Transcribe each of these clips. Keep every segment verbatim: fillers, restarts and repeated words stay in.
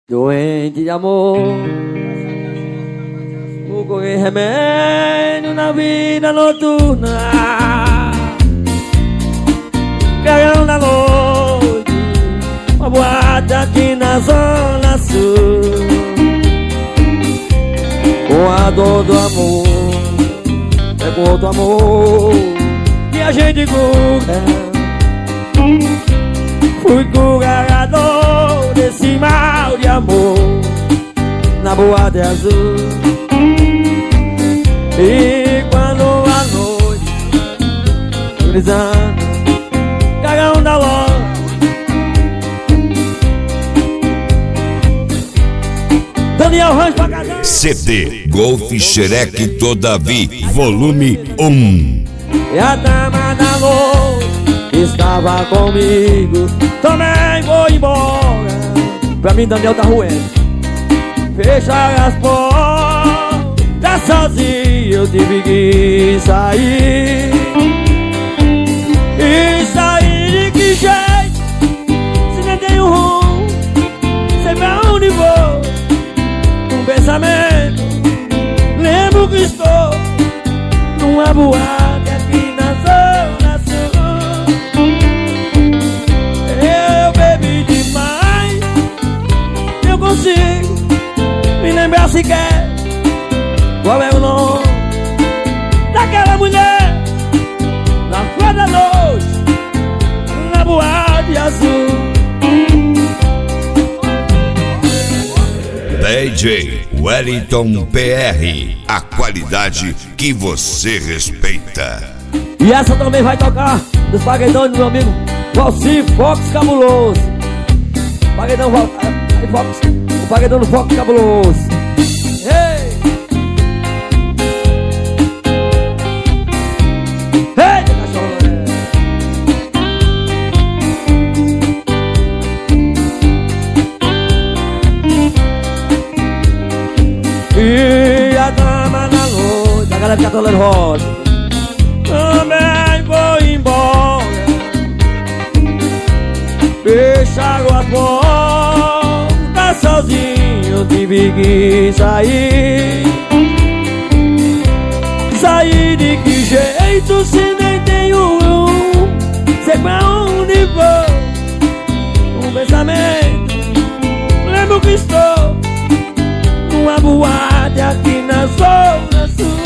Doente de amor, vou correr remédio na vida noturna. Cagão da noite, uma boate aqui na zona sul. Com a dor do amor, é com outro amor que a gente cura. Fui curador desse mal de amor na boate azul. E quando a noite brisando, cagão da loja, Daniel Rancho pra casar. C D Golf Xereque Todavi, volume um. E a dama da noite estava comigo, também vou embora. Pra mim Daniel tá ruendo. Fechar as portas sozinho, eu tive que sair. E sair de que jeito, se nem tenho rumo, sei pra onde vou. Um pensamento, lembro que estou numa boate aqui na zona sul. Eu bebi demais, eu consigo me lembrar sequer qual é o nome daquela mulher na flor da noite, na boate azul. D J Wellington P R, a qualidade que você respeita. E essa também vai tocar dos paredões do meu amigo Valci Fox Cabuloso. Paredão Val... Aí, Fox. O paredão do Fox Cabuloso. Ei! Ei, cachorro! E a dama da noite, a galera fica tolando rosa, também vou embora. Fecharam as portas sozinho, eu tive que sair. Sair de que jeito, se nem tenho um, sei pra onde vou. Um pensamento, lembro que estou numa boate aqui na zona sul.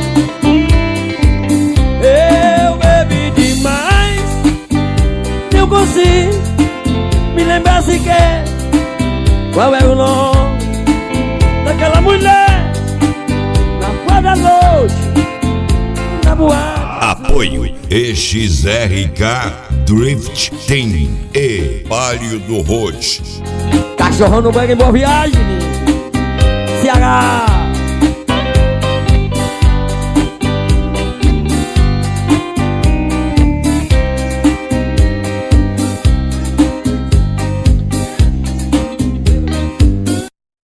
Eu bebi demais, eu consigo me lembrar sequer qual é o nome daquela mulher na flor da noite, na boate. Apoio E X R K Drift Team e Palio do Roche. Cachorrão no banho em boa viagem, Ceará.